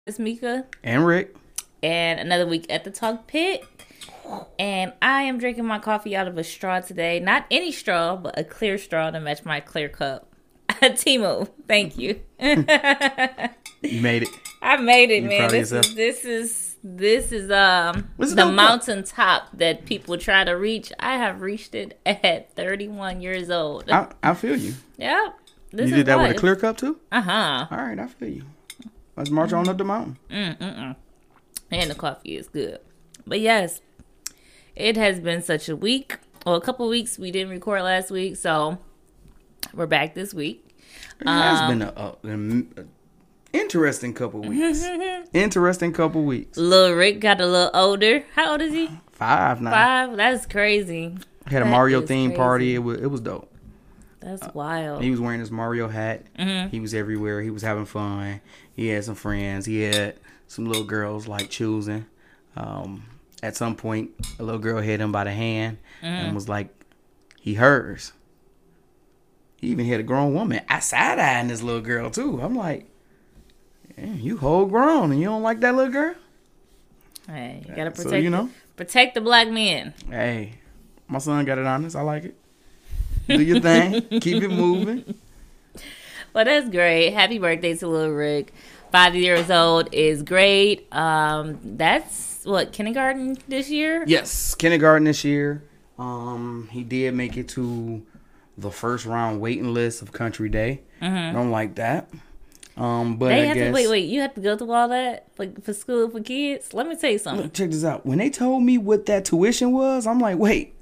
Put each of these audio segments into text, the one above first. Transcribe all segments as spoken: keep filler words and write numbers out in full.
It's Mika. And Rick. And another week at the Talk Pit. And I am drinking my coffee out of a straw today. Not any straw, but a clear straw to match my clear cup. Timo, thank you. You made it. I made it, You man. proud of This yourself? is this is this is um What's it the up? mountaintop that people try to reach. I have reached it at thirty-one years old. I, I feel you. Yep. This You is did that with a life. clear cup too? Uh-huh. All right, I feel you. Let's march on up the mountain. Mm-mm-mm. And the coffee is good. But yes, it has been such a week. Well, a couple weeks. We didn't record last week, so we're back this week. It has Um, been a, a, an interesting couple weeks. interesting couple weeks. Little Rick got a little older. How old is he? Five now. Five? That's crazy. Had a That Mario is theme crazy. party. It was it was dope. That's wild. He was wearing his Mario hat. Mhm. He was everywhere. He was having fun. He had some friends. He had some little girls like choosing. Um, at some point, a little girl hit him by the hand and was like, he hers. He even had a grown woman. I side eyeing this little girl too. I'm like, "Damn, you whole grown and you don't like that little girl?" Hey, you gotta So, protect you know. protect the black men. Hey, my son got it honest. I like it. Do your thing. Keep it moving. Well, that's great. Happy birthday to little Rick. Five years old is great. Um, that's what, kindergarten this year? Yes, kindergarten this year. Um, he did make it to the first round waiting list of Country Day. Mm-hmm. Don't like that. Um, but They I have guess to wait, wait. You have to go through all that for, for school for kids. Let me tell you something. Look, check this out. When they told me what that tuition was, I'm like, wait,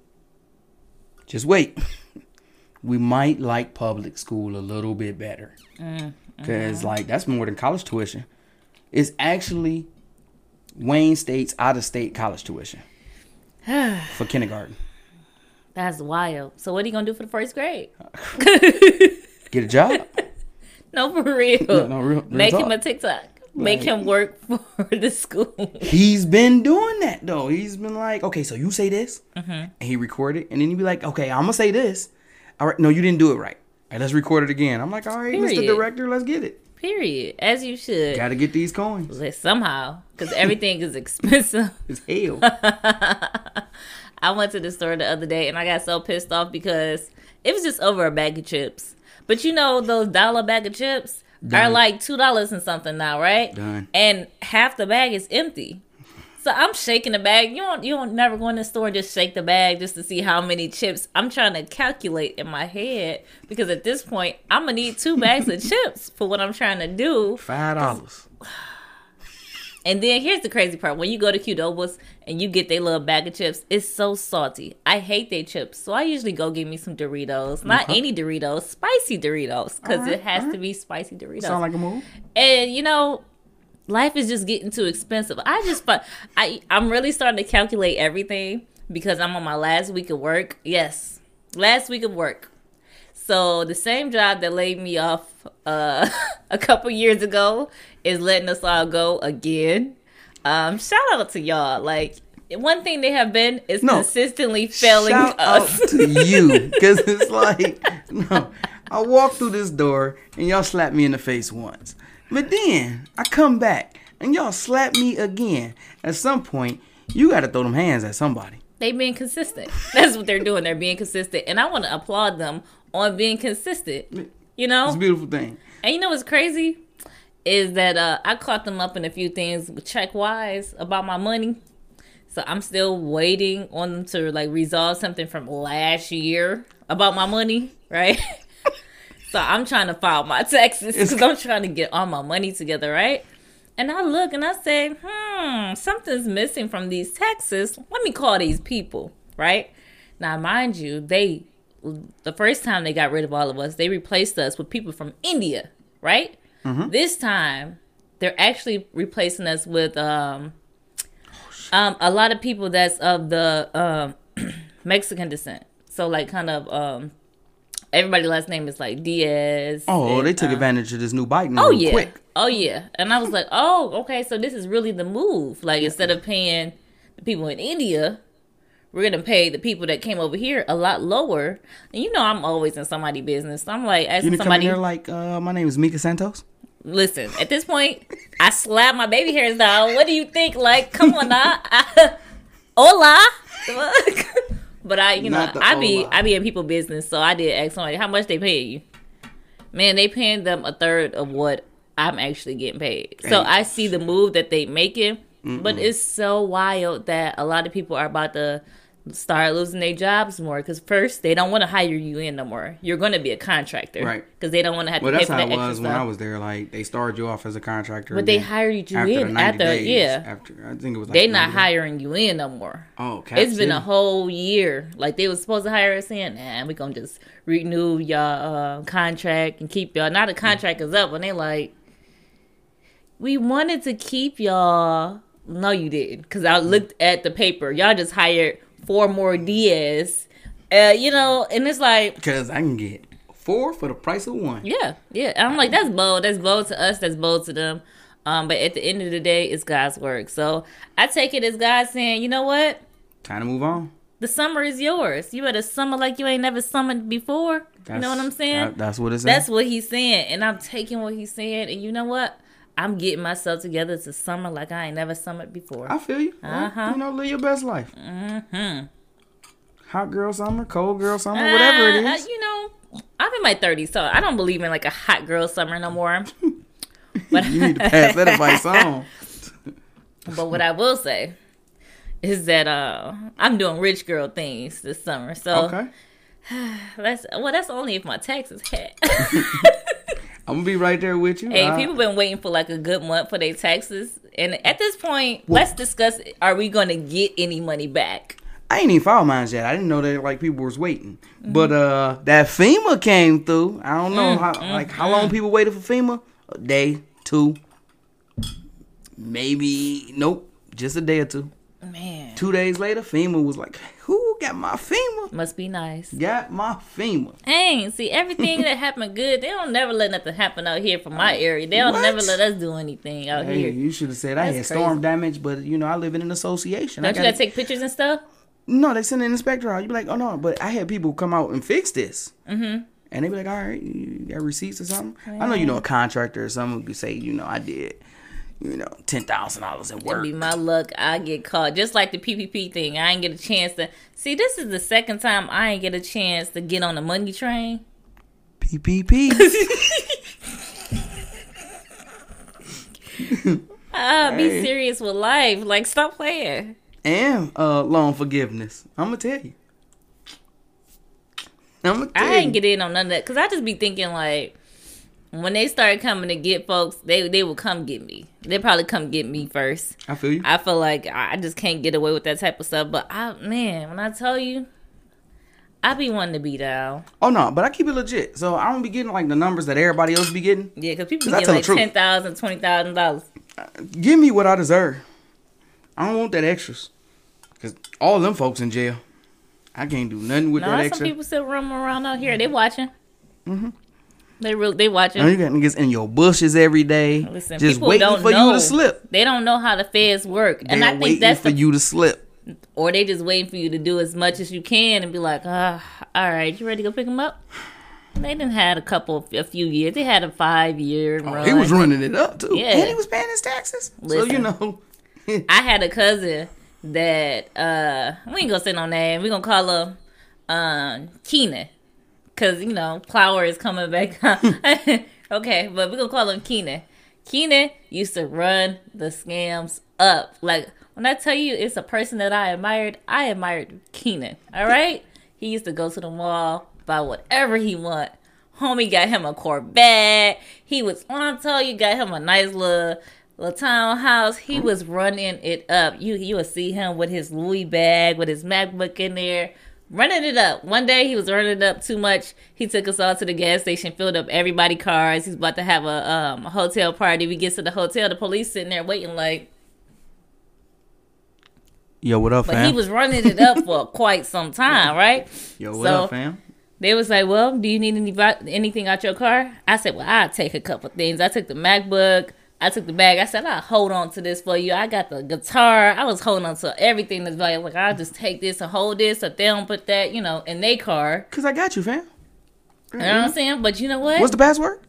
just wait. We might like public school a little bit better Mm, because like that's more than college tuition. It's actually Wayne State's out of state college tuition for kindergarten. That's wild. So what are you gonna do for the first grade? Get a job. No, for real. No, no, real- real Make talk. him a TikTok. Make Like- him work for the school. He's been doing that though. He's been like, okay, so you say this, Mm-hmm. and he recorded, and then he'd be like, okay, I'm gonna say this. All right, no, you didn't do it right. All right, let's record it again. I'm like, all right, Mister Period. Director, let's get it. Period. As you should. Got to get these coins. Like, somehow, because everything is expensive. It's hell. I went to the store the other day and I got so pissed off because it was just over a bag of chips. But you know those dollar bag of chips are Done. like two dollars and something now, right? Done. And half the bag is empty. So I'm shaking the bag. You don't you don't never go in the store and just shake the bag just to see how many chips. I'm trying to calculate in my head because at this point I'm gonna need two bags of chips for what I'm trying to do. Five dollars. And then here's the crazy part. When you go to Qdoba's and you get their little bag of chips, it's so salty. I hate their chips. So I usually go get me some Doritos. Not Okay. any Doritos, spicy Doritos. Because Alright, it has to alright. be spicy Doritos. Sound like a move. And, you know, life is just getting too expensive. I just, fu- I, I'm really starting to calculate everything because I'm on my last week of work. Yes, last week of work. So the same job that laid me off uh, a couple years ago is letting us all go again. Um, shout out to y'all. Like, one thing they have been is No. consistently failing Shout us. out to you, because it's like, no, I walk through this door and y'all slap me in the face once, but then I come back and y'all slap me again. At some point, you got to throw them hands at somebody. They being consistent. That's what they're doing. They're being consistent. And I want to applaud them on being consistent. You know? It's a beautiful thing. And you know what's crazy? Is that uh, I caught them up in a few things check-wise about my money. So I'm still waiting on them to like resolve something from last year about my money, right? So I'm trying to file my taxes because I'm trying to get all my money together, right? And I look and I say, hmm, something's missing from these taxes. Let me call these people, right? Now, mind you, they, the first time they got rid of all of us, they replaced us with people from India, right? Mm-hmm. This time, they're actually replacing us with um, um, a lot of people that's of the um, Mexican descent. So, like, kind of, um, everybody's last name is like Diaz. Oh, and, they took uh, advantage of this new bike Oh real yeah. quick. Oh yeah. And I was like, oh, okay, so this is really the move. Like instead of paying the people in India, we're gonna pay the people that came over here a lot lower. And you know I'm always in somebody's business. So I'm like You asking didn't come in somebody there like, uh, my name is Mika Santos. Listen, at this point, I slap my baby hairs down. What do you think? Like, come on now. I, hola. But I, you know, I be hola. I be in people business, so I did ask somebody how much they pay you. Man, they paying them a third of what I'm actually getting paid. So I see the move that they making, Mm-mm. but it's so wild that a lot of people are about to start losing their jobs more, because first they don't want to hire you in no more. You're going to be a contractor, right? Because they don't want to have well, to pay for that extra stuff. Well, that's how it was when I was there. Like, they started you off as a contractor, but they hired you in after, days, yeah. After I think it was, like they're not hiring you in no more. Oh, Cap it's City. Been a whole year. Like, they was supposed to hire us in, nah, we gonna just renew y'all uh, contract and keep y'all. Now the contract is up, and they like, we wanted to keep y'all. No, you didn't, because I looked at the paper. Y'all just hired four more Diaz, uh, you know, and it's like, because I can get four for the price of one. Yeah, yeah. And I'm like, that's bold. That's bold to us. That's bold to them. Um, but at the end of the day, it's God's work. So I take it as God saying, you know what? Time to move on. The summer is yours. You better summer like you ain't never summered before. That's, you know what I'm saying? That, that's what it's saying. That's what he's saying. And I'm taking what he's saying. And you know what? I'm getting myself together to summer like I ain't never summered before. I feel you. Uh-huh. You know, live your best life. Mm-hmm. Hot girl summer, cold girl summer, uh, whatever it is. Uh, you know, I'm in my thirties, so I don't believe in like a hot girl summer no more. But you need to pass that advice on. But what I will say is that uh, I'm doing rich girl things this summer. So okay. that's well, that's only if my taxes hit. I'm gonna be right there with you. Hey, uh, people been waiting for like a good month for their taxes, and at this point, well, let's discuss: are we going to get any money back? I ain't even filed mine yet. I didn't know that like people was waiting, mm-hmm. but uh, that FEMA came through. I don't know mm-hmm. how like how long people waited for FEMA? A day, two, maybe nope, just a day or two. Man, two days later, FEMA was like, "Who got my FEMA? Must be nice. Got my FEMA." Dang, see everything that happened good. They don't never let nothing happen out here from my area. They don't what? never let us do anything out hey, here. You should have said That's I had crazy. storm damage, but you know I live in an association. Don't I you gotta take pictures and stuff? No, they send an inspector out. You be like, "Oh no," but I had people come out and fix this. Mm-hmm. And they be like, "All right, you got receipts or something?" Yeah. I know you know a contractor or someone could say, you know, I did. You know, ten thousand dollars at work. It'd be my luck. I get caught. Just like the P P P thing. I ain't get a chance to... See, this is the second time I ain't get a chance to get on the money train. P P P. uh, be hey. serious with life. Like, stop playing. And uh, loan forgiveness. I'm going to tell you. I'm going to tell I you. ain't get in on none of that. Because I just be thinking, like... When they started coming to get folks, they they will come get me. They probably come get me first. I feel you. I feel like I just can't get away with that type of stuff. But I, man, when I tell you, I be wanting to be down. Oh no, but I keep it legit. So I don't be getting like the numbers that everybody else be getting. Yeah, because people be getting like ten thousand, twenty thousand dollars. Give me what I deserve. I don't want that extras. Because all of them folks in jail. I can't do nothing with no, that some extra. Some people still roaming around out here. They watching. Mm-hmm. They real, they watching. And you got niggas in your bushes every day, Listen, just waiting for know. you to slip. They don't know how the feds work, They're and I think waiting that's for the, you to slip. Or they just waiting for you to do as much as you can and be like, ah, all right, you ready to go pick them up? They didn't had a couple, a few years. They had a five year oh, run. He was running it up too, yeah, and he was paying his taxes. Listen, so you know, I had a cousin that uh, we ain't gonna say no name. We gonna call her uh, Keenan. Because, you know, Flower is coming back. Okay, but we're going to call him Keenan. Keenan used to run the scams up. Like, when I tell you it's a person that I admired, I admired Keenan. All right? He used to go to the mall, buy whatever he want. Homie got him a Corvette. He was, when I tell you, got him a nice little, little townhouse. He was running it up. You, you would see him with his Louis bag, with his MacBook in there. Running it up. One day he was running it up too much. He took us all to the gas station, filled up everybody's cars. He's about to have a, um, a hotel party. We get to the hotel, the police sitting there waiting like... Yo, what up, but fam? But he was running it up for quite some time, right? Yo, what so, up, fam? They was like, well, do you need any, anything out your car? I said, well, I'll take a couple things. I took the MacBook. I took the bag. I said, I'll hold on to this for you. I got the guitar. I was holding on to everything that's valuable. Like, I'll just take this and hold this. If they don't put that, you know, in their car. Because I got you, fam. You know what I'm saying? But you know what? What's the password?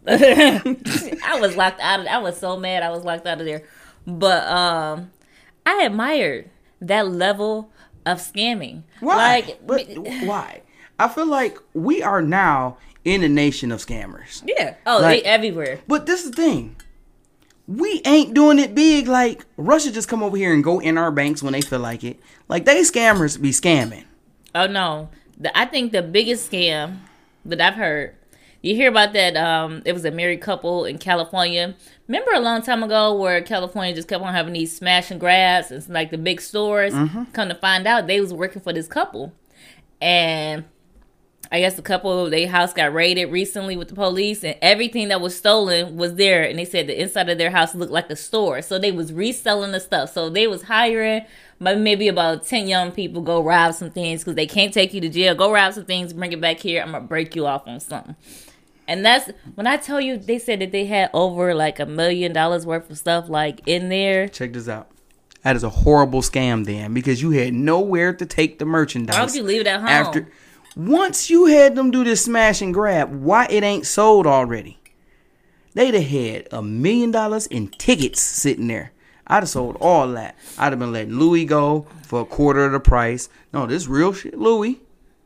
I was locked out of I was so mad I was locked out of there. But um I admired that level of scamming. Why? Like but why? I feel like we are now in a nation of scammers. Yeah. Oh, like, they everywhere. But this is the thing. We ain't doing it big. Like, Russia just come over here and go in our banks when they feel like it. Like, they scammers be scamming. Oh, no. The, I think the biggest scam that I've heard, you hear about that, um, it was a married couple in California. Remember a long time ago where California just kept on having these smash and grabs? It's like the big stores. Mm-hmm. Come to find out, they was working for this couple. And I guess the couple, their house got raided recently with the police, and everything that was stolen was there. And they said the inside of their house looked like a store. So they was reselling the stuff. So they was hiring maybe about ten young people, go rob some things because they can't take you to jail. Go rob some things, bring it back here. I'm going to break you off on something. And that's, when I tell you, they said that they had over like a million dollars worth of stuff like in there. Check this out. That is a horrible scam then, because you had nowhere to take the merchandise. Why would you leave it at home? After, once you had them do this smash and grab, why it ain't sold already? They'd have had a million dollars in tickets sitting there. I'd have sold all that. I'd have been letting Louis go for a quarter of the price. No, this real shit, Louis.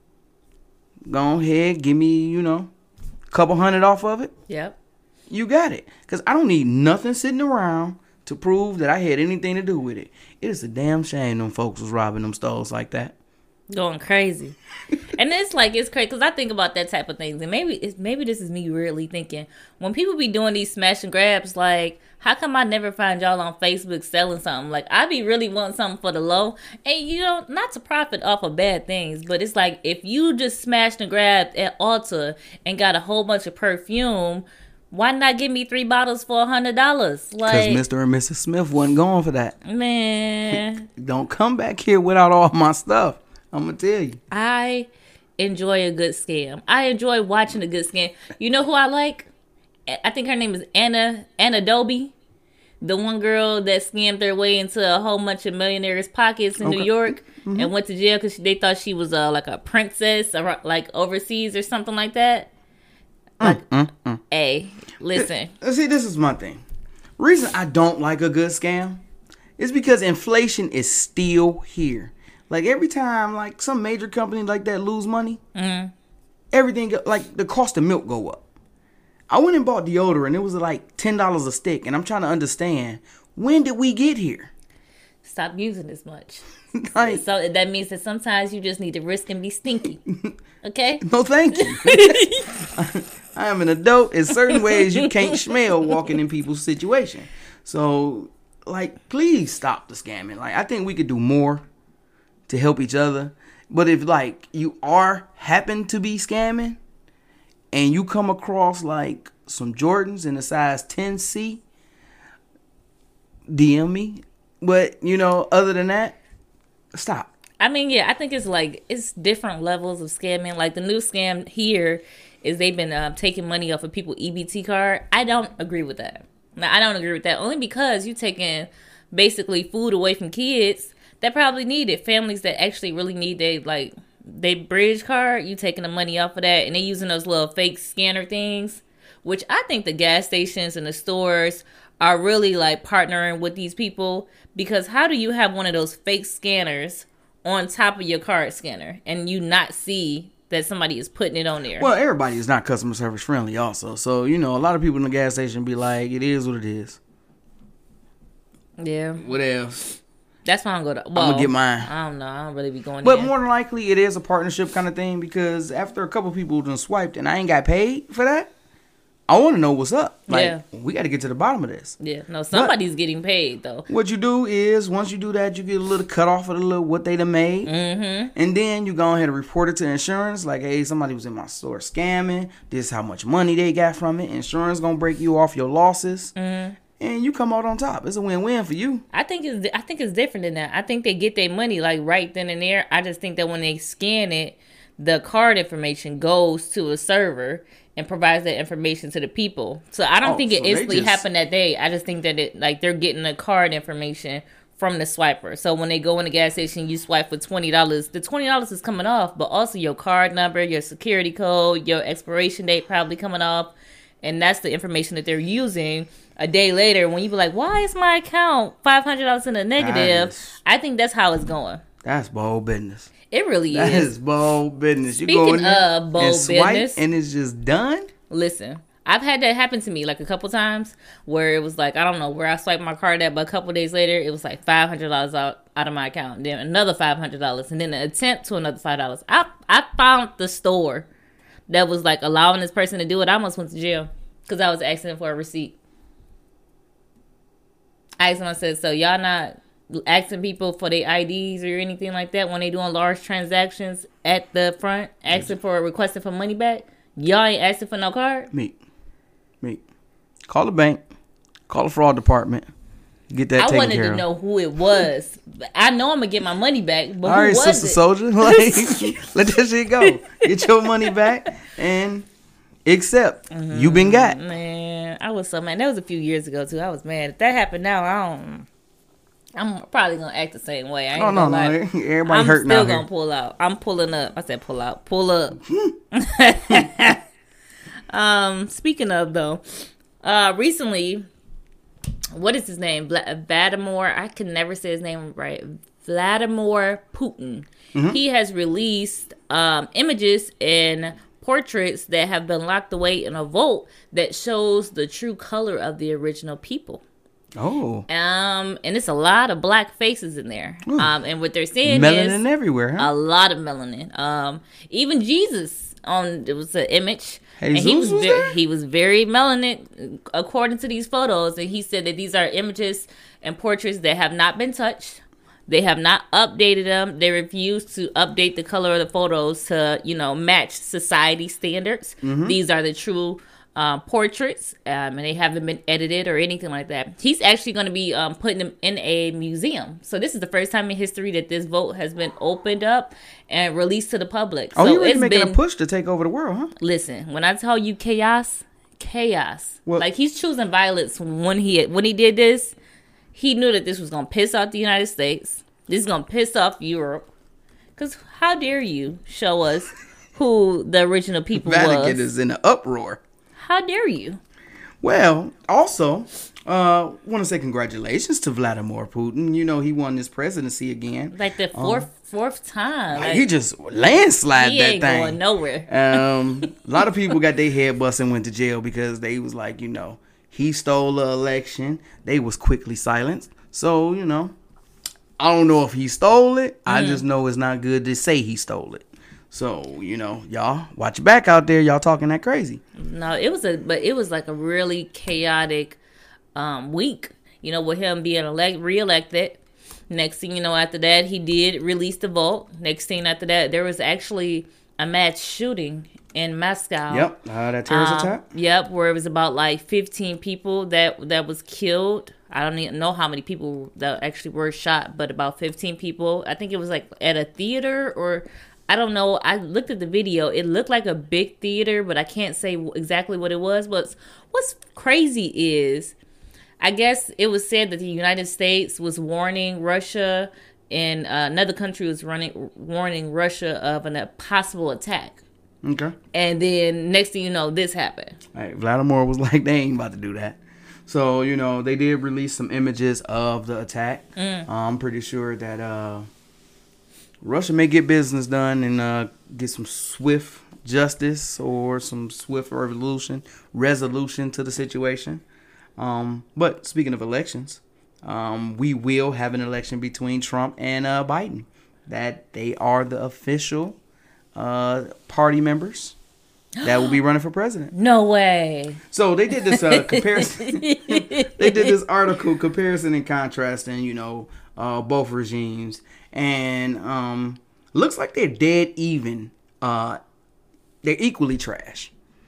Go ahead, give me, you know, a couple hundred off of it. Yep. You got it. Because I don't need nothing sitting around to prove that I had anything to do with it. It is a damn shame them folks was robbing them stores like that. Going crazy. And it's like, it's crazy because I think about that type of things, and maybe it's maybe this is me really thinking, when people be doing these smash and grabs, like, how come I never find y'all on Facebook selling something? Like, I be really wanting something for the low, and you know, not to profit off of bad things, but it's like, if you just smashed and grabbed at Ulta and got a whole bunch of perfume, why not give me three bottles for a hundred dollars? Because Like, Mister and Missus Smith wasn't going for that. Man, don't come back here without all my stuff. I'm gonna tell you. I enjoy a good scam. I enjoy watching a good scam. You know who I like? I think her name is Anna Anna Doby, the one girl that scammed their way into a whole bunch of millionaires' pockets in okay. New York mm-hmm. and went to jail because they thought she was uh, like a princess, or like overseas or something like that. Like, mm, mm, mm. Hey, listen. See, this is my thing. Reason I don't like a good scam is because inflation is still here. Like, every time, like, some major company like that lose money, mm-hmm. everything, go, like, the cost of milk go up. I went and bought deodorant. It was like ten dollars a stick. And I'm trying to understand, when did we get here? Stop using as much. Like, so that means that sometimes you just need to risk and be stinky. Okay? No, thank you. I am an adult. In certain ways, you can't smell walking in people's situation. So, like, please stop the scamming. Like, I think we could do more to help each other. But if, like, you are happen to be scamming and you come across, like, some Jordans in a size ten C, D M me. But, you know, other than that, stop. I mean, yeah, I think it's like, it's different levels of scamming. Like, the new scam here is they've been uh, taking money off of people's E B T card. I don't agree with that. Now, I don't agree with that only because you're taking basically food away from kids that probably need it. Families that actually really need their, like, they bridge card, you taking the money off of that, and they using those little fake scanner things, which I think the gas stations and the stores are really, like, partnering with these people, because how do you have one of those fake scanners on top of your card scanner and you not see that somebody is putting it on there? Well, everybody is not customer service friendly also. So, you know, a lot of people in the gas station be like, it is what it is. Yeah. What else? That's why I'm going to... Well, I'm going to get mine. I don't know. I don't really be going But in. more than likely, it is a partnership kind of thing, because after a couple people done swiped and I ain't got paid for that, I want to know what's up. Like, yeah. we got to get to the bottom of this. Yeah. No, somebody's but getting paid, though. What you do is, once you do that, you get a little cut off of the little what they done made. Mm-hmm. And then you go ahead and report it to insurance. Like, hey, somebody was in my store scamming. This is how much money they got from it. Insurance going to break you off your losses. Mm-hmm. And you come out on top. It's a win-win for you. I think it's I think it's different than that. I think they get their money like right then and there. I just think that when they scan it, the card information goes to a server and provides that information to the people. So I don't oh, think it so instantly just happened that day. I just think that it like they're getting the card information from the swiper. So when they go in the gas station, you swipe for twenty dollars. The twenty dollars is coming off, but also your card number, your security code, your expiration date probably coming off. And that's the information that they're using a day later when you be like, why is my account five hundred dollars in the negative? Is, I think that's how it's going. That's bold business. It really that is. That is bold business. You Speaking go in there of bold and swipe business. And it's just done? Listen, I've had that happen to me like a couple times where it was like, I don't know where I swiped my card at, but a couple days later, it was like five hundred dollars out, out of my account. Then another five hundred dollars. And then an attempt to another five dollars. I, I found the store that was like allowing this person to do it. I almost went to jail because I was asking for a receipt. I asked them, I said, so y'all not asking people for their I Ds or anything like that when they doing large transactions at the front, asking for requesting for money back? Y'all ain't asking for no card? Me. Me. Call the bank. Call the fraud department. Get that I taken wanted care to of. know who it was. I know I'm going to get my money back, but All who right, was Sister it? Soldier. Like, let that shit go. Get your money back and accept. Mm-hmm. You been got. Man, I was so mad. That was a few years ago, too. I was mad. If that happened now, I don't... I'm probably going to act the same way. I ain't oh, no, gonna no. lie. Everybody I'm hurting still out going here. to pull out. I'm pulling up. I said pull out. Pull up. um, speaking of, though, uh, recently, what is his name? Vla- Vladimir. I can never say his name right. Vladimir Putin. Mm-hmm. He has released um, images and portraits that have been locked away in a vault that shows the true color of the original people. Oh. Um, and it's a lot of black faces in there. Ooh. Um, and what they're saying melanin is melanin everywhere, huh? A lot of melanin. Um, even Jesus on it was an image, Jesus and he was, was ve- there? he was very melanin according to these photos. And he said that these are images and portraits that have not been touched. They have not updated them. They refuse to update the color of the photos to, you know, match society standards. Mm-hmm. These are the true um, portraits, um, and they haven't been edited or anything like that. He's actually going to be um, putting them in a museum. So this is the first time in history that this vote has been opened up and released to the public. Oh, so you're really it's making been, a push to take over the world, huh? Listen, when I tell you chaos, chaos. Well, like he's choosing violence when he when he did this. He knew that this was going to piss off the United States. This is going to piss off Europe. Because how dare you show us who the original people Vatican was. is in an uproar. How dare you? Well, also, uh, want to say congratulations to Vladimir Putin. You know, he won this presidency again. Like the fourth um, fourth time. Like, he just landslide he that ain't thing. going nowhere. um, a lot of people got their head bust and went to jail because they was like, you know, he stole the election. They was quickly silenced. So, you know, I don't know if he stole it. Mm. I just know it's not good to say he stole it. So, you know, y'all watch your back out there. Y'all talking that crazy. No, it was a, but it was like a really chaotic um, week, you know, with him being elect, reelected. Next thing you know, after that, he did release the vote. Next thing after that, there was actually a mass shooting in Moscow. Yep, uh, that terrorist um, attack. Yep, where it was about like fifteen people that that was killed. I don't even know how many people that actually were shot, but about fifteen people. I think it was like at a theater or I don't know. I looked at the video. It looked like a big theater, but I can't say exactly what it was. But what's crazy is, I guess it was said that the United States was warning Russia and uh, another country was running warning Russia of an, a possible attack. Okay. And then next thing you know, this happened. Right, Vladimir was like, they ain't about to do that. So, you know, they did release some images of the attack. Mm. Uh, I'm pretty sure that uh, Russia may get business done and uh, get some swift justice or some swift resolution, resolution to the situation. Um, but speaking of elections, um, we will have an election between Trump and uh, Biden. That they are the official uh, party members that will be running for president. No way. So they did this uh, comparison. They did this article comparison and contrasting, you know, uh, both regimes. And um, looks like they're dead even. Uh, they're equally trash.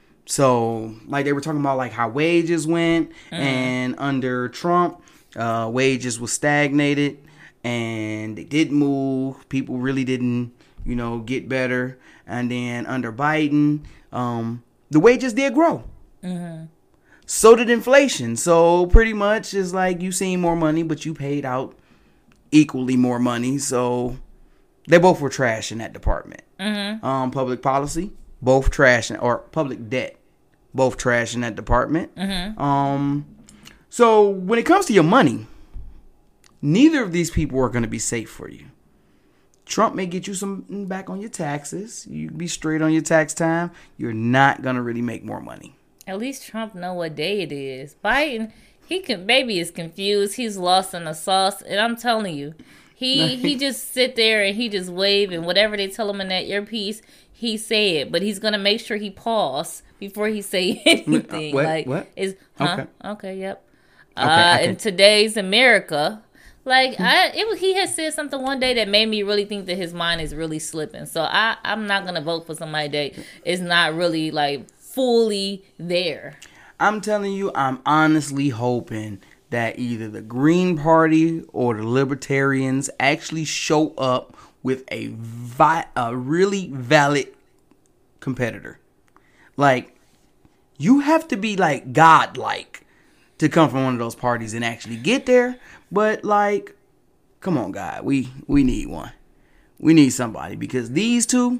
So, like, they were talking about, like, how wages went. Mm. And under Trump, uh, wages was stagnated. And they didn't move. People really didn't, you know, get better. And then under Biden, um, the wages did grow. Mm-hmm. So did inflation. So, pretty much, it's like you seen more money, but you paid out equally more money. So they both were trash in that department. Mm-hmm. Um, public policy, both trash, in, or public debt, both trash in that department. Mm-hmm. Um, so when it comes to your money, neither of these people are going to be safe for you. Trump may get you some back on your taxes. You be straight on your tax time. You're not going to really make more money. At least Trump know what day it is. Biden, he can baby is confused. He's lost in the sauce, and I'm telling you, he he just sit there and he just wave, and whatever they tell him in that earpiece, he say it. But he's gonna make sure he pause before he say anything. What? Like What? is huh? Okay. Okay, yep. Okay, uh, okay. in today's America, like I, it was, he had said something one day that made me really think that his mind is really slipping. So I, I'm not gonna vote for somebody that is not really like fully there. I'm telling you, I'm honestly hoping that either the Green Party or the Libertarians actually show up with a vi- a really valid competitor. Like, you have to be like godlike to come from one of those parties and actually get there. But like, come on, God, we we need one. We need somebody, because these two,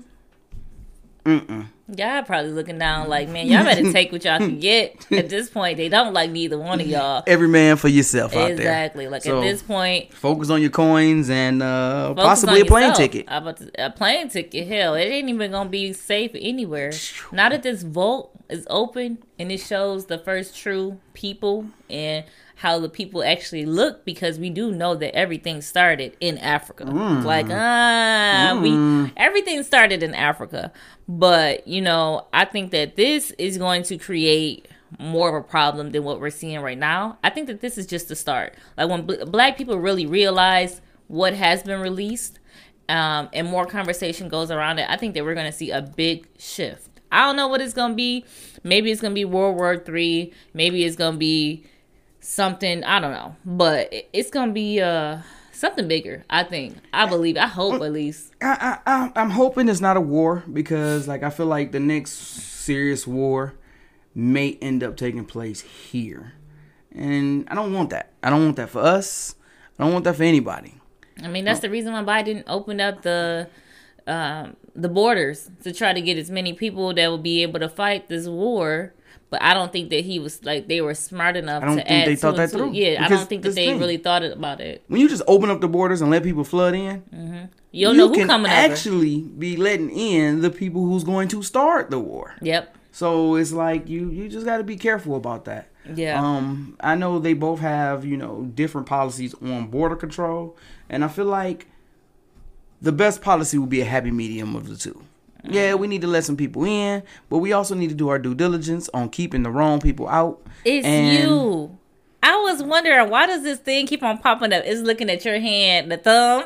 mm-mm. Y'all probably looking down like, man, y'all better take what y'all can get. At this point, they don't like neither one of y'all. Every man for yourself out there. Exactly. Like So, at this point, focus on your coins and uh, focus possibly on a plane yourself. ticket. I about to, a plane ticket. Hell, it ain't even gonna be safe anywhere. Now that this vote is open and it shows the first true people and how the people actually look, because we do know that everything started in Africa. Mm. Like, ah, uh, Mm. we everything started in Africa. But, you know, I think that this is going to create more of a problem than what we're seeing right now. I think that this is just the start. Like, when bl- black people really realize what has been released, um, and more conversation goes around it, I think that we're going to see a big shift. I don't know what it's going to be. Maybe it's going to be World War Three. Maybe it's going to be something, I don't know. But it's going to be uh, something bigger, I think. I believe. I hope, at least. I, I, I'm hoping it's not a war, because like I feel like the next serious war may end up taking place here. And I don't want that. I don't want that for us. I don't want that for anybody. I mean, that's the reason why Biden opened up the um, the borders, to try to get as many people that will be able to fight this war. But I don't think that he was like they were smart enough I don't to think add they two thought and that two. through. Yeah, I Because don't think that this they thing- really thought about it. When you just open up the borders and let people flood in, Mm-hmm. You don't know who can coming actually be letting in the people who's going to start the war. over. Yep. So it's like you you just got to be careful about that. Yeah. Um, I know they both have, you know, different policies on border control, and I feel like the best policy would be a happy medium of the two. Yeah, we need to let some people in, but we also need to do our due diligence on keeping the wrong people out. It's And- you. I was wondering, why does this thing keep on popping up? It's looking at your hand, the thumb.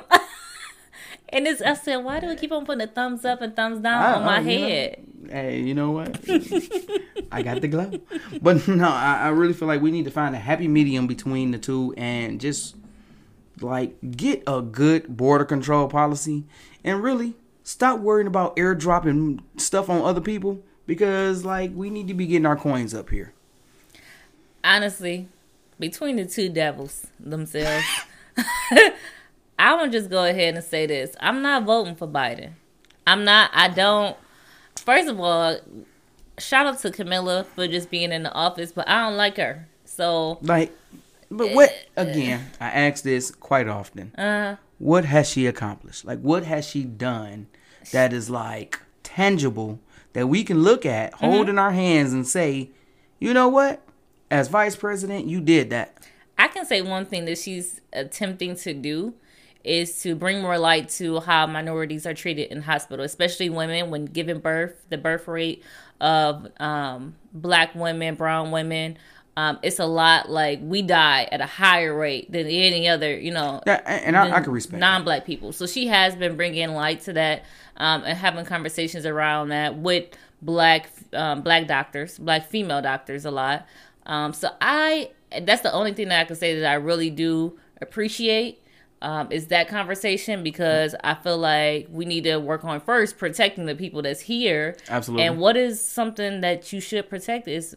And it's, I said, why do it keep on putting the thumbs up and thumbs down I- on my I- you know, head? Hey, you know what? I got the glow. But no, I, I really feel like we need to find a happy medium between the two and just like get a good border control policy and really stop worrying about airdropping stuff on other people, because like we need to be getting our coins up here. Honestly, between the two devils themselves, I want to just go ahead and say this. I'm not voting for Biden. I'm not. I don't. First of all, shout out to Camilla for just being in the office, but I don't like her. So, Like, but what, again, I ask this quite often. uh, What has she accomplished? Like, what has she done that is like tangible that we can look at, hold Mm-hmm. in our hands and say, you know what? As vice president, you did that. I can say one thing that she's attempting to do is to bring more light to how minorities are treated in hospital, especially women when giving birth. The birth rate of um, black women, brown women, um, it's a lot. Like, we die at a higher rate than any other, you know, Yeah, and I, I can respect that. non-black people. So she has been bringing light to that, um, and having conversations around that with black um, black doctors, black female doctors a lot. Um, so I, that's the only thing that I can say that I really do appreciate. Um, is that conversation, because I feel like we need to work on first protecting the people that's here. Absolutely. And what is something that you should protect is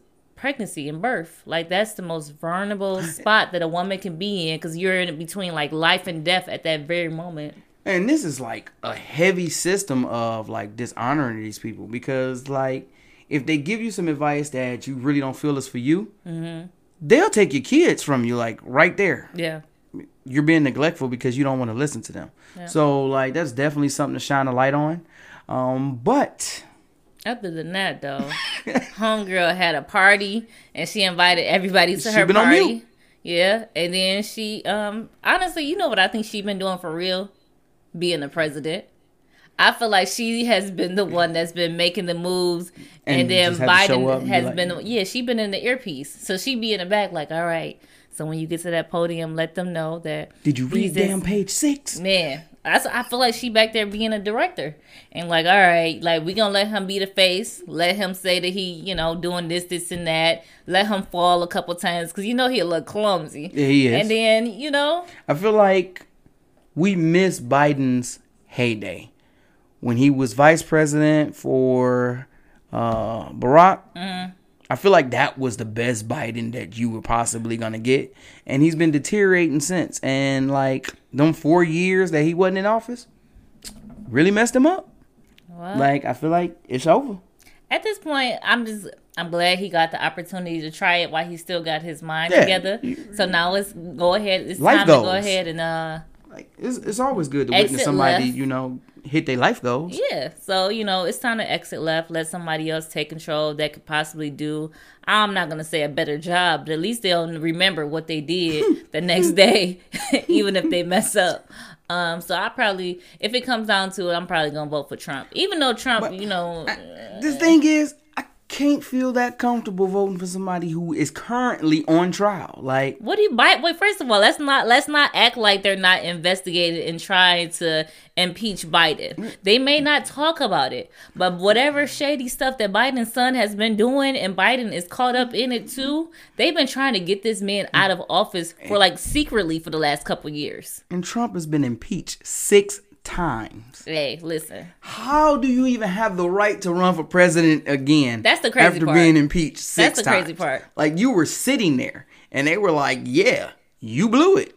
pregnancy and birth. Like, that's the most vulnerable spot that a woman can be in, because you're in between like life and death at that very moment. And this is like a heavy system of like dishonoring these people, because like if they give you some advice that you really don't feel is for you, mm-hmm. they'll take your kids from you, like right there. Yeah. You're being neglectful because you don't want to listen to them. Yeah. So like that's definitely something to shine a light on. Um, but other than that, though, homegirl had a party and she invited everybody to she her been party. On mute. Yeah, and then she, um, honestly, you know what I think she been doing for real? Being the president. I feel like she has been the one that's been making the moves, and, and then Biden has like, been, yeah, she been in the earpiece, so she be in the back like, all right. So when you get to that podium, let them know that. Did you read damn page six? Man, that's, I feel like she back there being a director, and like, all right, like we gonna let him be the face, let him say that he, you know, doing this, this, and that, let him fall a couple times because you know he a little clumsy. Yeah, he is. And then you know, I feel like we miss Biden's heyday when he was vice president for uh, Barack. Mm. I feel like that was the best Biden that you were possibly going to get. And he's been deteriorating since. And like them four years that he wasn't in office really messed him up. Well, like, I feel like it's over. At this point, I'm just, I'm glad he got the opportunity to try it while he still got his mind yeah. together. So now let's go ahead. It's Life time goals. to go ahead and, uh, like, it's, it's always good to witness somebody, left. you know, hit their life goals. Yeah. So, you know, it's time to exit left. Let somebody else take control that could possibly do, I'm not going to say a better job, but at least they'll remember what they did the next day, even if they mess up. Um, so I probably, if it comes down to it, I'm probably going to vote for Trump. Even though Trump, but you know. I, the thing is, I can't feel that comfortable voting for somebody who is currently on trial. Like, what do you buy? Wait, first of all, let's not let's not act like they're not investigated and trying to impeach Biden. They may not talk about it, but whatever shady stuff that Biden's son has been doing, and Biden is caught up in it too. They've been trying to get this man out of office for like secretly for the last couple years. And Trump has been impeached six times. Hey, listen. How do you even have the right to run for president again? That's the crazy after part. being impeached six times. That's the crazy part. Like, you were sitting there, and they were like, "Yeah, you blew it.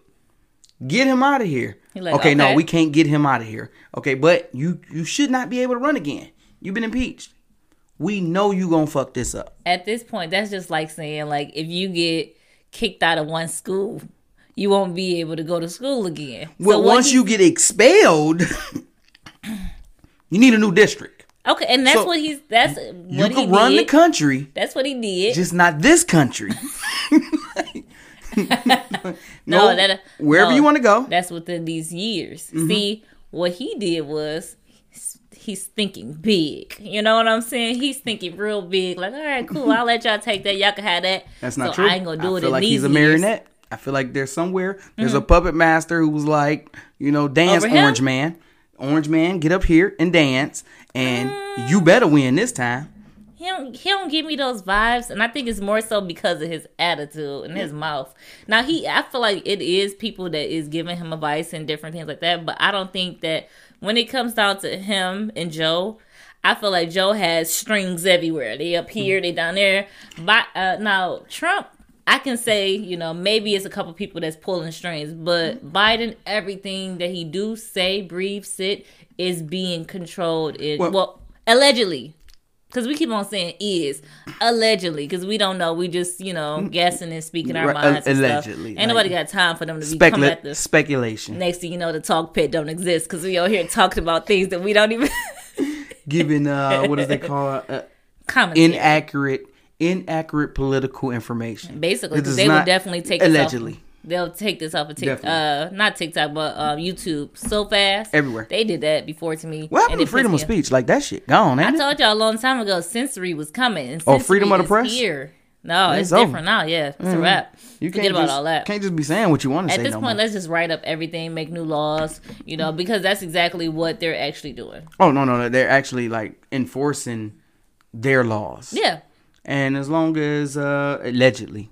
Get him out of here." Like, okay, okay, no, we can't get him out of here. Okay, but you you should not be able to run again. You've been impeached. We know you gonna fuck this up. At this point, that's just like saying, like, if you get kicked out of one school, you won't be able to go to school again. Well, so once he, you get expelled, you need a new district. Okay, and that's so what he's. That's what you he can run did. the country. That's what he did. Just not this country. no, no, that wherever no, you want to go. That's within these years. Mm-hmm. See, what he did was he's thinking big. You know what I'm saying? He's thinking real big. Like, all right, cool. I'll let y'all take that. Y'all can have that. That's not so true. I ain't gonna do I it. feel in like these he's a marionette. Years. I feel like there's somewhere, there's mm-hmm. a puppet master who was like, you know, dance, Orange Man. Orange Man, get up here and dance, and mm. you better win this time. He don't, he don't give me those vibes, and I think it's more so because of his attitude and his mouth. Now, he, I feel like it is people that is giving him advice and different things like that, but I don't think that when it comes down to him and Joe, I feel like Joe has strings everywhere. They up here, they down there. But uh, now, Trump, I can say, you know, maybe it's a couple people that's pulling strings, but mm-hmm. Biden, everything that he do, say, breathe, sit, is being controlled. In, well, well, allegedly. Because we keep on saying is. Allegedly. Because we don't know. We just, you know, guessing and speaking our minds and allegedly. Stuff. Ain't nobody got time for them to be specula- coming at this. Speculation. Next thing you know, the talk pit don't exist because we out here talking about things that we don't even... Giving, uh, what does they call it? Uh, inaccurate... inaccurate political information. Basically, because they will definitely take allegedly. This off, they'll take this off of TikTok, uh, not TikTok, but uh, YouTube so fast. Everywhere. They did that before to me. What happened to freedom of speech? Like, that shit gone, ain't I it? told y'all a long time ago, censory was coming. And oh, freedom of the press? Here. No, it's, it's it's different now. Yeah, it's mm-hmm. a wrap. You Forget can't about just, all that. Can't just be saying what you want to say. At this no point, more. let's just write up everything, make new laws, you know, because that's exactly what they're actually doing. Oh, no, no, no. They're actually, like, enforcing their laws. Yeah. And as long as, uh, allegedly.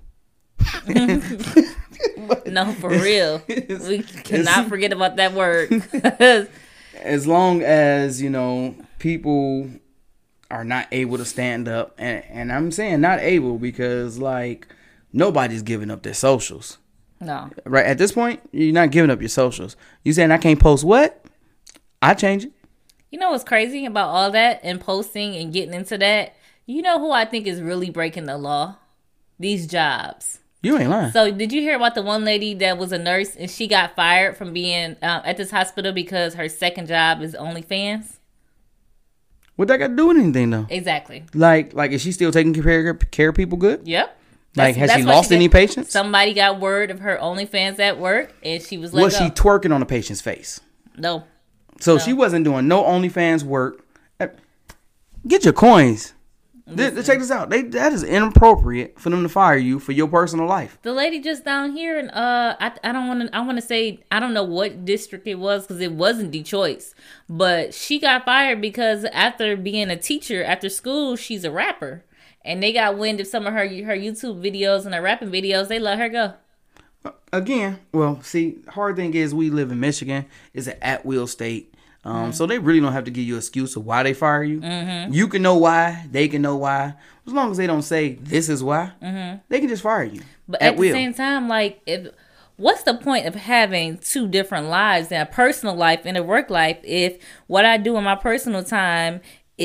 No, for real. We cannot forget about that word. As long as, you know, people are not able to stand up, and, and I'm saying not able because like nobody's giving up their socials. No. Right at this point, you're not giving up your socials. You saying I can't post what? I change it. You know what's crazy about all that and posting and getting into that? You know who I think is really breaking the law? These jobs. You ain't lying. So did you hear about the one lady that was a nurse and she got fired from being um, at this hospital because her second job is OnlyFans? What that got to do with anything though? Exactly. Like, like is she still taking care, care of people good? Yep. Like, has she lost any patients? Somebody got word of her OnlyFans at work and she was let Was go. she twerking on a patient's face? No. So no. she wasn't doing no OnlyFans work. Get your coins. They, they check this out. They that is inappropriate for them to fire you for your personal life. The lady just down here, and uh, I I don't want to I want to say I don't know what district it was because it wasn't Detroit's, but she got fired because after being a teacher after school, she's a rapper, and they got wind of some of her her YouTube videos and her rapping videos. They let her go. Again, well, see, hard thing is we live in Michigan. It's an at will state. Um, mm-hmm. So they really don't have to give you an excuse of why they fire you. Mm-hmm. You can know why. They can know why. As long as they don't say this is why, mm-hmm. they can just fire you. But at, at the will. same time, like, if what's the point of having two different lives, and a personal life and a work life, if what I do in my personal time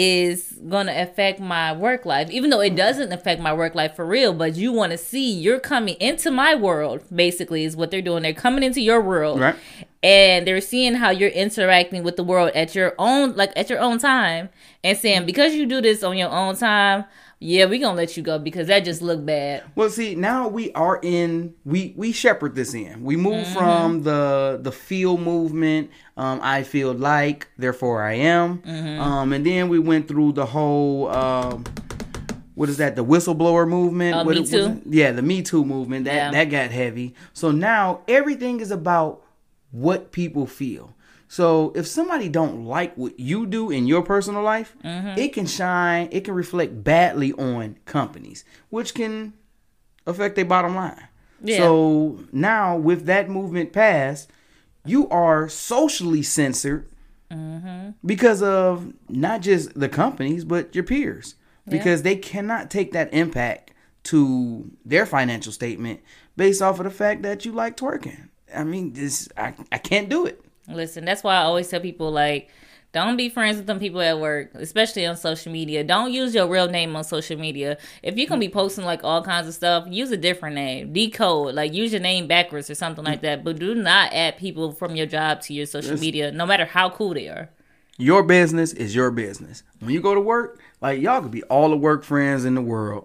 is going to affect my work life, even though it doesn't affect my work life for real, but you want to see you're coming into my world, basically is what they're doing. They're coming into your world. Right. And they're seeing how you're interacting with the world at your own, like at your own time, and saying, because you do this on your own time, yeah, we're going to let you go because that just looked bad. Well, see, now we are in, we, we shepherd this in. We move mm-hmm. from the the feel movement, um, I feel like, therefore I am. Mm-hmm. Um, and then we went through the whole, um, what is that, the whistleblower movement? Uh, what, Me Too. Yeah, the Me Too movement. That, yeah. that got heavy. So now everything is about what people feel. So if somebody don't like what you do in your personal life, mm-hmm. it can shine, it can reflect badly on companies, which can affect their bottom line. Yeah. So now with that movement passed, you are socially censored mm-hmm. because of not just the companies, but your peers, yeah. because they cannot take that impact to their financial statement based off of the fact that you like twerking. I mean, this I, I can't do it. Listen, that's why I always tell people, like, don't be friends with them people at work, especially on social media. Don't use your real name on social media. If you're going to be posting, like, all kinds of stuff, use a different name. Decode. Like, use your name backwards or something like that. But do not add people from your job to your social it's, media, no matter how cool they are. Your business is your business. When you go to work, like, y'all could be all the work friends in the world.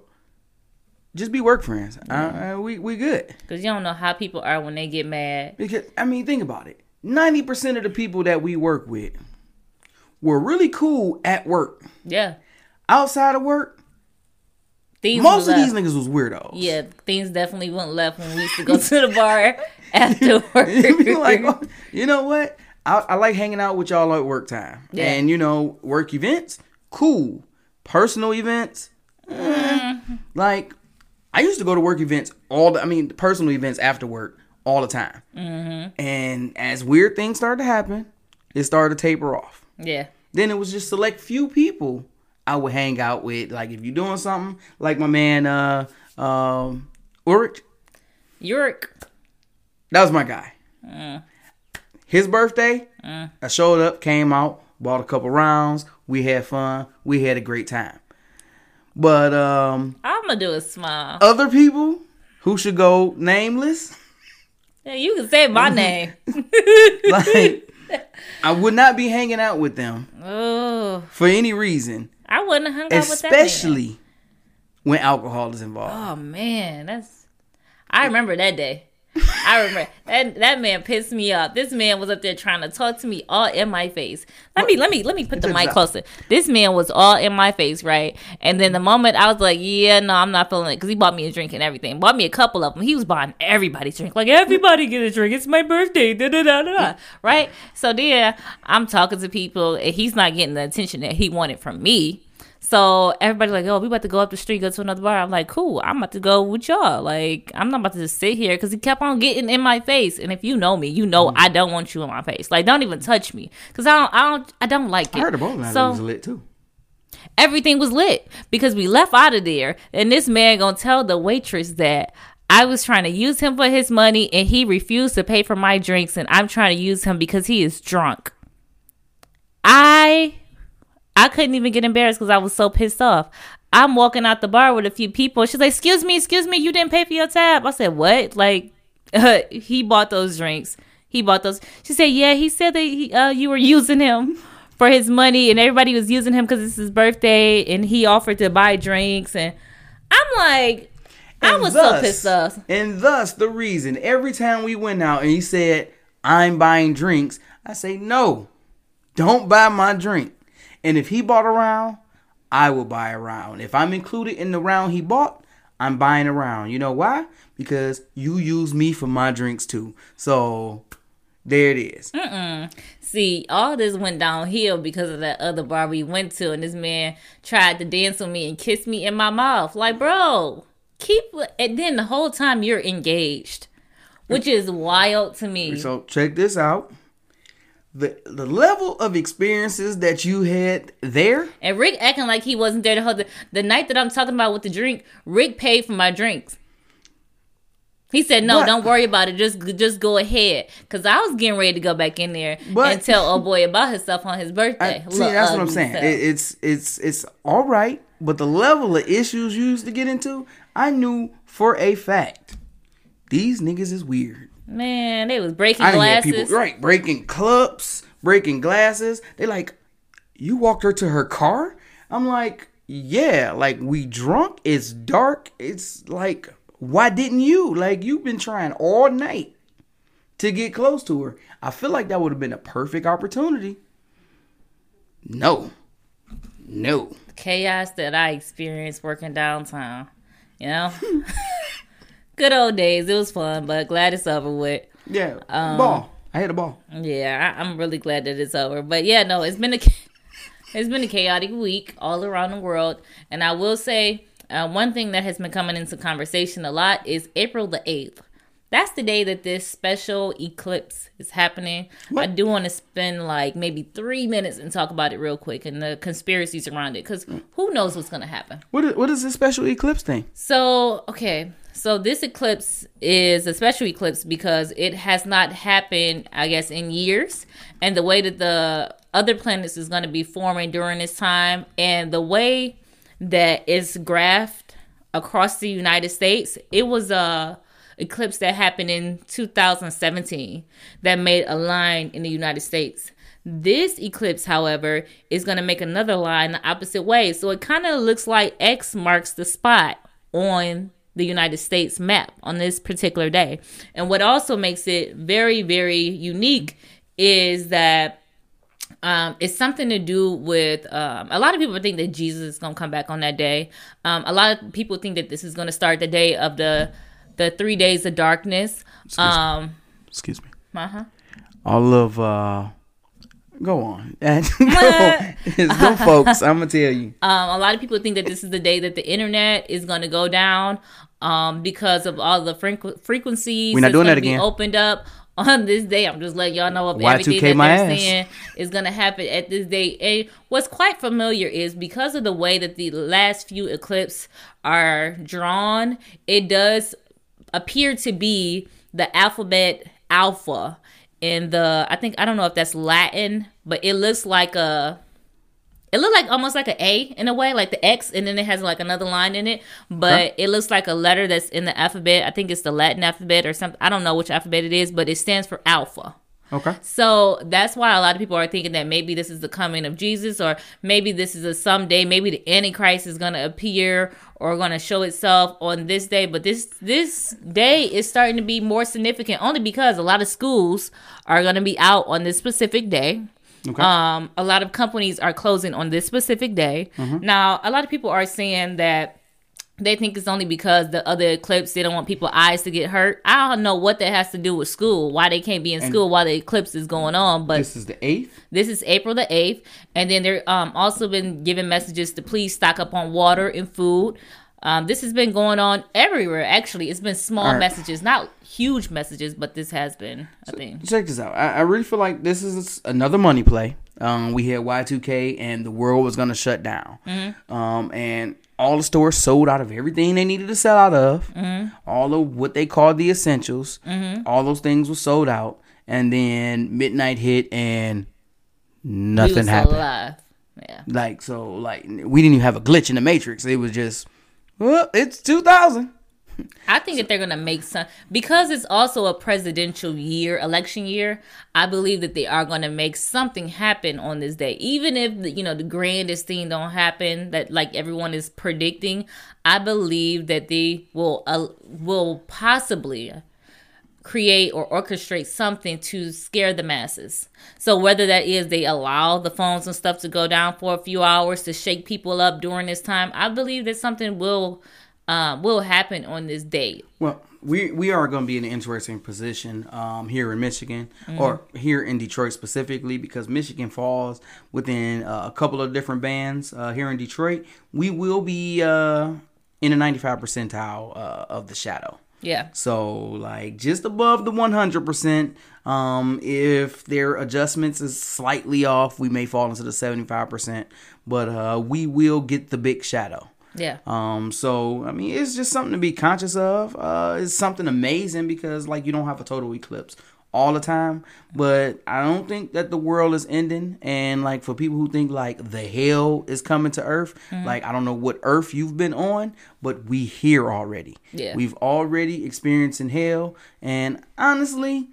Just be work friends. Yeah. Uh, we we good. Because you don't know how people are when they get mad. Because, I mean, think about it. ninety percent of the people that we work with were really cool at work. Yeah. Outside of work, things most of these niggas was weirdos. Yeah, things definitely went left when we used to go to the bar after work. You like, oh, you know what? I, I like hanging out with y'all at work time. Yeah. And, you know, work events, cool. Personal events, mm. eh, like... I used to go to work events all the, I mean, personal events after work all the time. Mm-hmm. And as weird things started to happen, it started to taper off. Yeah. Then it was just select few people I would hang out with. Like if you're doing something, like my man, uh, um, Ulrich. Ulrich. That was my guy. Mm. His birthday, mm. I showed up, came out, bought a couple rounds. We had fun. We had a great time. But um, I'm gonna do a smile. Other people who should go nameless. Yeah, you can say my name. Like, I would not be hanging out with them oh. for any reason. I wouldn't have hung out with that man. Especially when alcohol is involved. Oh man, that's. I remember that day. I remember that that man pissed me off. This man was up there trying to talk to me all in my face. Let me let me let me put the mic closer. This man was all in my face, right? And then the moment I was like, yeah, no, I'm not feeling it, because he bought me a drink and everything. Bought me a couple of them. He was buying everybody's drink. Like, everybody get a drink. It's my birthday. Da, da, da, da, da. Right? So then I'm talking to people and he's not getting the attention that he wanted from me. So everybody's like, oh, we about to go up the street, go to another bar. I'm like, cool, I'm about to go with y'all. Like, I'm not about to just sit here, because he kept on getting in my face. And if you know me, you know mm-hmm. I don't want you in my face. Like, don't even touch me, because I don't, I don't, I don't like it. I heard the bowling alley so, was lit too. everything was lit because we left out of there. And this man gonna tell the waitress that I was trying to use him for his money and he refused to pay for my drinks, and I'm trying to use him because he is drunk. I I couldn't even get embarrassed because I was so pissed off. I'm walking out the bar with a few people. She's like, excuse me, excuse me, you didn't pay for your tab. I said, what? Like, uh, he bought those drinks. He bought those. She said, yeah, he said that he, uh, you were using him for his money and everybody was using him because it's his birthday and he offered to buy drinks. And I'm like, I and was thus, so pissed off. And thus the reason every time we went out and he said, I'm buying drinks, I say, no, don't buy my drink. And if he bought a round, I will buy a round. If I'm included in the round he bought, I'm buying a round. You know why? Because you use me for my drinks too. So there it is. Mm-mm. See, all this went downhill because of that other bar we went to, and this man tried to dance with me and kiss me in my mouth. Like, bro, keep. And then the whole time you're engaged, which is wild to me. So check this out. The the level of experiences that you had there. And Rick acting like he wasn't there the whole the, the night that I'm talking about with the drink. Rick paid for my drinks. He said, no, but, don't worry about it. Just just go ahead. Because I was getting ready to go back in there but, and tell old boy about himself on his birthday. I, see, that's what I'm saying. It, it's it's it's all right. But the level of issues you used to get into, I knew for a fact, these niggas is weird. Man, they was breaking I glasses. People, right, breaking cups, breaking glasses. They like, you walked her to her car? I'm like, yeah. Like, we drunk. It's dark. It's like... Why didn't you? Like, you've been trying all night to get close to her. I feel like that would have been a perfect opportunity. No. No. The chaos that I experienced working downtown. You know? Good old days. It was fun, but glad it's over with. Yeah. Um, ball. I had a ball. Yeah, I, I'm really glad that it's over. But yeah, no, it's been a it's been a chaotic week all around the world. And I will say... Uh, one thing that has been coming into conversation a lot is April the eighth. That's the day that this special eclipse is happening. What? I do want to spend like maybe three minutes and talk about it real quick and the conspiracies around it, because who knows what's going to happen. What is, what is this special eclipse thing? So, okay. So this eclipse is a special eclipse because it has not happened, I guess, in years. And the way that the other planets is going to be forming during this time, and the way that is graphed across the United States, it was a eclipse that happened in two thousand seventeen that made a line in the United States. This eclipse, however, is going to make another line the opposite way. So it kind of looks like X marks the spot on the United States map on this particular day. And what also makes it very, very unique is that Um, it's something to do with, um, a lot of people think that Jesus is going to come back on that day. Um, a lot of people think that this is going to start the day of the the three days of darkness. Excuse um, me. Excuse me. Uh-huh. All of, uh, go on. go, go folks, I'm going to tell you. Um, a lot of people think that this is the day that the internet is going to go down um, because of all the frequ- frequencies. We're not doing that again. Be opened up on this day. I'm just letting y'all know of everything that they're ass. saying is going to happen at this day. And what's quite familiar is because of the way that the last few eclipses are drawn, it does appear to be the alphabet alpha in the, I think, I don't know if that's Latin, but it looks like a, it looked like almost like an A in a way, like the X, and then it has like another line in it. But huh? It looks like a letter that's in the alphabet. I think it's the Latin alphabet or something. I don't know which alphabet it is, but it stands for alpha. Okay. So that's why a lot of people are thinking that maybe this is the coming of Jesus, or maybe this is a someday, maybe the Antichrist is going to appear or going to show itself on this day. But this this day is starting to be more significant only because a lot of schools are going to be out on this specific day. Okay. Um, a lot of companies are closing on this specific day. Mm-hmm. Now, a lot of people are saying that they think it's only because the other eclipse, they don't want people's eyes to get hurt. I don't know what that has to do with school, why they can't be in and school while the eclipse is going on. But this is the eighth? This is April the eighth. And then they're um, also been giving messages to please stock up on water and food. Um, this has been going on everywhere. Actually, it's been small right. messages, not huge messages, but this has been a so, thing. Check this out. I, I really feel like this is another money play. Um, we had Y two K and the world was going to shut down. Mm-hmm. Um, and all the stores sold out of everything they needed to sell out of. Mm-hmm. All of what they called the essentials. Mm-hmm. All those things were sold out. And then midnight hit and nothing happened. Alive. Yeah. Like, so, like, we didn't even have a glitch in the Matrix. It was just, well, it's two thousand. I think that they're going to make some, because it's also a presidential year, election year, I believe that they are going to make something happen on this day. Even if, the, you know, the grandest thing don't happen that like everyone is predicting, I believe that they will, uh, will possibly create or orchestrate something to scare the masses. So whether that is they allow the phones and stuff to go down for a few hours to shake people up during this time, I believe that something will Uh, will happen on this date. Well, we we are going to be in an interesting position um, here in Michigan, mm-hmm. or here in Detroit specifically, because Michigan falls within uh, a couple of different bands. Uh, here in Detroit, we will be uh, in the ninety-five percentile uh, of the shadow. Yeah. So, like, just above the one hundred percent. Um, if their adjustments is slightly off, we may fall into the seventy-five percent. But uh, we will get the big shadow. Yeah. Um. So I mean, it's just something to be conscious of. Uh, it's something amazing because like you don't have a total eclipse all the time, but I don't think that the world is ending. And like for people who think like the hell is coming to Earth, mm-hmm. like I don't know what Earth you've been on, but we here already. Yeah. We've already experienced in hell, and honestly,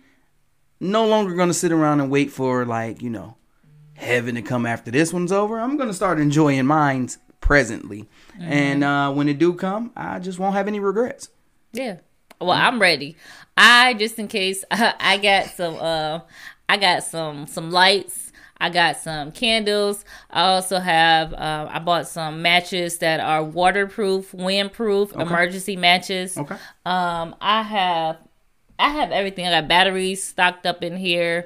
no longer gonna sit around and wait for like you know heaven to come after this one's over. I'm gonna start enjoying mine presently. Mm-hmm. And uh, when it do come, I just won't have any regrets. Yeah. Well, I'm ready. I just in case I, I got some uh I got some some lights. I got some candles. I also have uh, I bought some matches that are waterproof, windproof, okay. emergency matches. Okay. Um I have I have everything. I got batteries stocked up in here.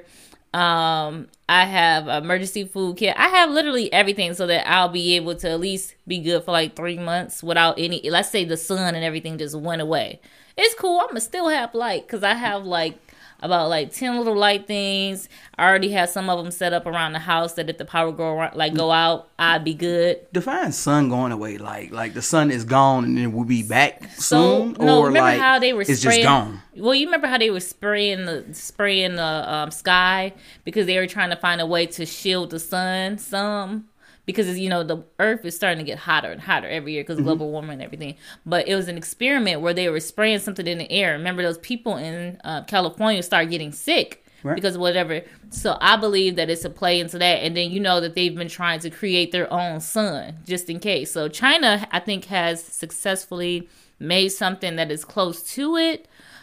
Um, I have emergency food kit. I have literally everything so that I'll be able to at least be good for like three months without any, let's say the sun and everything just went away. It's cool. I'm going to still have light because I have like about like ten little light things. I already have some of them set up around the house that if the power go around, like go out, I'd be good. Define sun going away. Like like the sun is gone and then we'll be back so, soon. No, or remember like how they were it's spraying, just gone. Well, you remember how they were spraying the spraying the um, sky because they were trying to find a way to shield the sun some. Because, you know, the earth is starting to get hotter and hotter every year because of mm-hmm. global warming and everything. But it was an experiment where they were spraying something in the air. Remember those people in uh, California started getting sick right. because of whatever. So I believe that it's a play into that. And then you know that they've been trying to create their own sun just in case. So China, I think, has successfully made something that is close to it.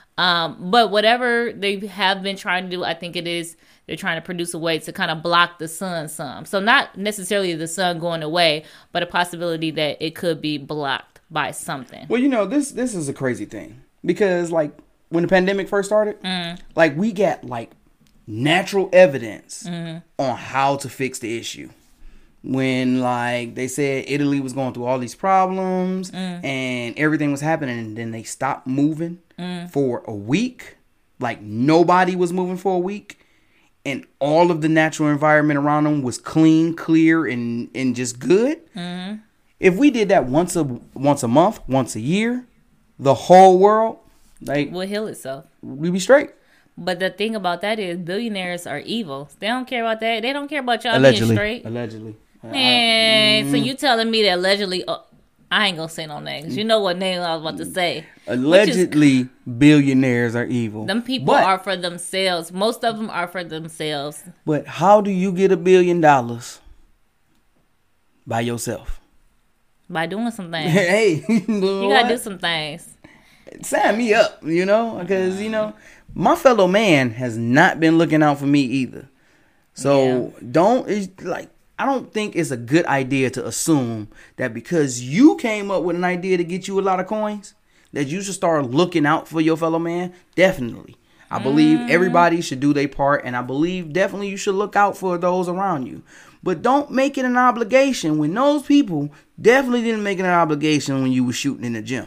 Um, but whatever they have been trying to do, I think it is... They're trying to produce a way to kind of block the sun some. So not necessarily the sun going away, but a possibility that it could be blocked by something. Well, you know, this this is a crazy thing. Because, like, when the pandemic first started, mm. like, we got, like, natural evidence mm. on how to fix the issue. When, like, they said Italy was going through all these problems mm. and everything was happening, and then they stopped moving mm. for a week. Like, nobody was moving for a week. And all of the natural environment around them was clean, clear, and, and just good. Mm-hmm. If we did that once a once a month, once a year, the whole world like will heal itself. We'd be straight. But the thing about that is, billionaires are evil. They don't care about that. They don't care about y'all allegedly. being straight. Allegedly. Hey, I, mm, so you telling me that allegedly? Uh, I ain't gonna say no names. You know what name I was about to say. Allegedly, is, billionaires are evil. Them people but, are for themselves. Most of them are for themselves. But how do you get a billion dollars by yourself? By doing some things. Hey, you, know you gotta what? do some things. Sign me up, you know, because you know my fellow man has not been looking out for me either. So yeah. don't it's like. I don't think it's a good idea to assume that because you came up with an idea to get you a lot of coins, that you should start looking out for your fellow man. Definitely. I believe everybody should do their part, and I believe definitely you should look out for those around you. but don't make it an obligation when those people definitely didn't make it an obligation when you were shooting in the gym.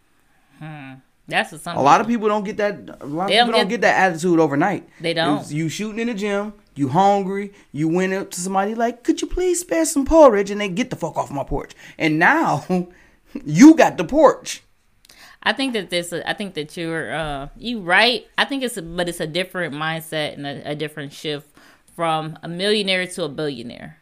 Hmm. That's what some a lot of people don't get that. A lot of people don't get, don't get that attitude overnight. They don't. It's you shooting in the gym, you hungry, you went up to somebody like, could you please spare some porridge? And they get the fuck off my porch. And now you got the porch. I think that this. I think that you're uh, you right. I think it's, a, but it's a different mindset and a, a different shift from a millionaire to a billionaire.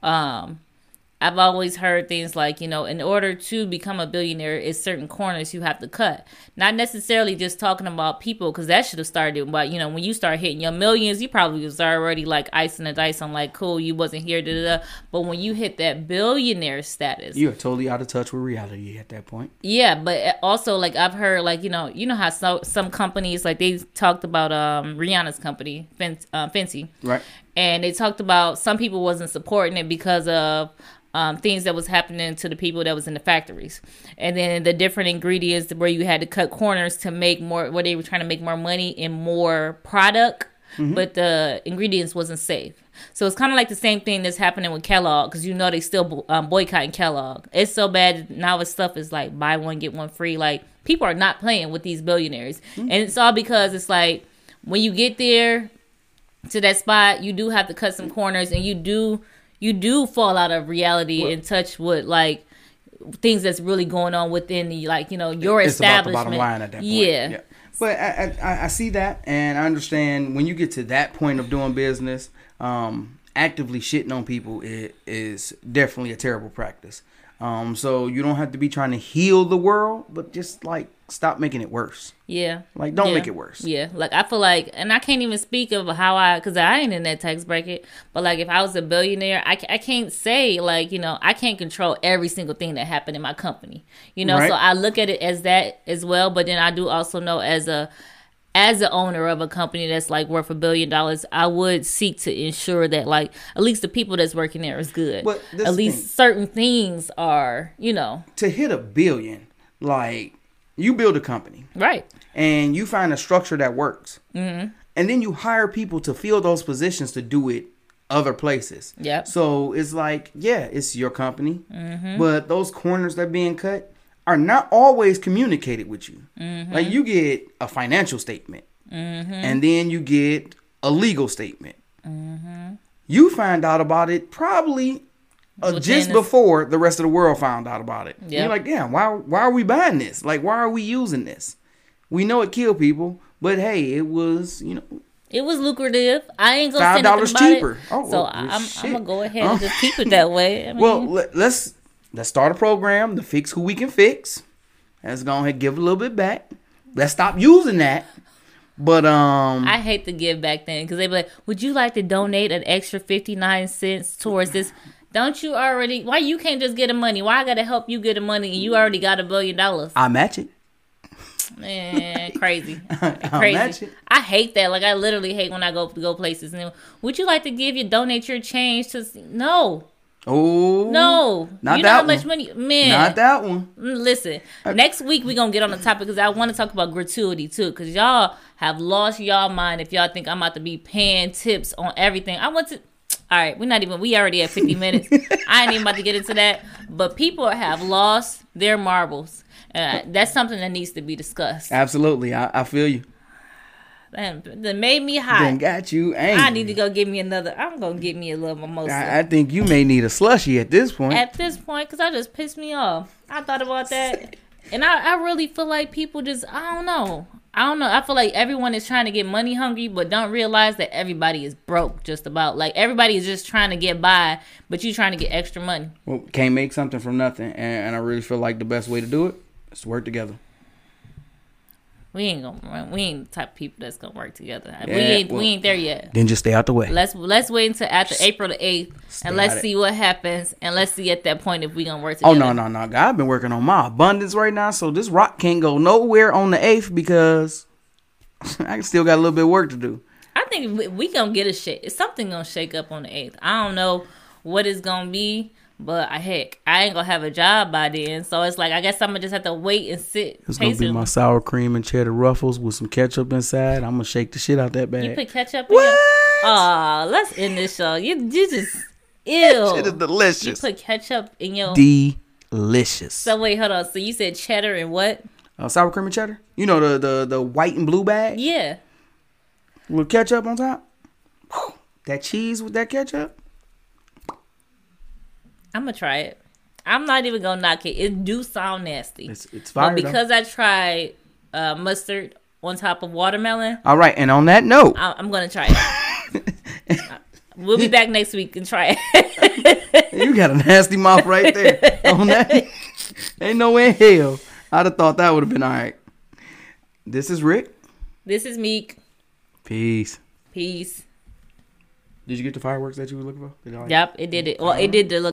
Um, I've always heard things like, you know, in order to become a billionaire, it's certain corners you have to cut. Not necessarily just talking about people, because that should have started. But, you know, when you start hitting your millions, you probably was already like icing the dice on like, cool, you wasn't here. Da, da, da. But when you hit that billionaire status, you're totally out of touch with reality at that point. Yeah, but also like I've heard like, you know, you know how so, some companies, like they talked about um, Rihanna's company, Fen- uh, Fenty. Right. And they talked about some people wasn't supporting it because of Um, things that was happening to the people that was in the factories, and then the different ingredients where you had to cut corners to make more, where they were trying to make more money and more product, mm-hmm. but the ingredients wasn't safe. So it's kind of like the same thing that's happening with Kellogg, because you know they still um, boycotting Kellogg. It's so bad now. His stuff is like buy one get one free. Like people are not playing with these billionaires, mm-hmm. and it's all because it's like when you get there to that spot, you do have to cut some corners, and you do. You do fall out of reality well, and touch with like things that's really going on within the, like, you know, your it's establishment. About the bottom line at that point. Yeah. yeah. But I, I I see that, and I understand when you get to that point of doing business, um, actively shitting on people is, is definitely a terrible practice. Um, so you don't have to be trying to heal the world, but just like stop making it worse. Yeah. Like don't yeah. make it worse. Yeah. Like I feel like, and I can't even speak of how I, cause I ain't in that tax bracket, but like if I was a billionaire, I, I can't say like, you know, I can't control every single thing that happened in my company, you know? Right. So I look at it as that as well. But then I do also know as a, as the owner of a company that's like worth a billion dollars, I would seek to ensure that like at least the people that's working there is good. But at least thing, certain things are, you know, to hit a billion, like you build a company, right? And you find a structure that works, mm-hmm. and then you hire people to fill those positions to do it other places. Yeah. So it's like, yeah, it's your company, mm-hmm. but those corners that are being cut are not always communicated with you. Mm-hmm. Like you get a financial statement, mm-hmm. and then you get a legal statement. Mm-hmm. You find out about it probably uh, just before the rest of the world found out about it. Yep. You're like, damn, why why are we buying this? Like, why are we using this? We know it killed people, but hey, it was, you know. It was lucrative. I ain't gonna five dollars cheaper. It. Oh, so well, I'm, I'm shit. gonna go ahead and just keep it that way. I mean, well, let, let's let's start a program to fix who we can fix. Let's go ahead and give a little bit back. Let's stop using that. But um, I hate to give back then because they be like, "Would you like to donate an extra fifty-nine cents towards this?" Don't you already? Why you can't just get the money? Why I gotta help you get the money and you already got a billion dollars? I match it. Man, crazy, I'll crazy. match it. I hate that. Like I literally hate when I go go places. And would you like to give you donate your change to? No. Oh no! Not you that know how one. much money, man. Not that one. Listen, next week we gonna get on the topic because I want to talk about gratuity too. Because y'all have lost y'all mind if y'all think I'm about to be paying tips on everything. I want to. All right, we're not even. We already at fifty minutes. I ain't even about to get into that. But people have lost their marbles. Uh, that's something that needs to be discussed. Absolutely, I, I feel you. That, that made me hot. Then got you angry. I need to go get me another. I'm gonna get me a little mimosa. I, I think you may need a slushie at this point. At this point, because I just pissed me off. I thought about that, and I, I really feel like people just. I don't know. I don't know. I feel like everyone is trying to get money hungry, but don't realize that everybody is broke. Just about like everybody is just trying to get by, but you trying to get extra money. Well, can't make something from nothing, and, and I really feel like the best way to do it is to work together. We ain't gonna. We ain't the type of people that's gonna work together. Yeah, we ain't. well, we ain't there yet. Then just stay out the way. Let's let's wait until after April the eighth, and let's see it. what happens, and let's see at that point if we gonna work together. Oh no no no! God, I've been working on my abundance right now, so this rock can't go nowhere on the eighth because I still got a little bit of work to do. I think we, we gonna get a shake. Something gonna shake up on the eighth. I don't know what it's gonna be. But I heck, I ain't gonna have a job by then, so it's like I guess I'm gonna just have to wait and sit. It's gonna be my sour cream and cheddar ruffles with some ketchup inside. I'm gonna shake the shit out that bag. You put ketchup what? in? Oh, let's end this show. You you just Ew. Shit is You delicious. put ketchup in your. Delicious. So wait, hold on. So you said cheddar and what? Uh, sour cream and cheddar. You know the the the white and blue bag Yeah. with ketchup on top. That cheese with that ketchup. I'm gonna try it. I'm not even gonna knock it. It do sound nasty. It's it's fire. But because I tried uh, mustard on top of watermelon, all right, and on that note, I- I'm gonna try it. We'll be back next week and try it. you got a nasty mouth right there. On that, ain't no way in hell I'd have thought that would have been all right. This is Rick. This is Meek. Peace. Peace. Did you get the fireworks that you were looking for? Did y'all- Yep, it did it. Well, it did the look.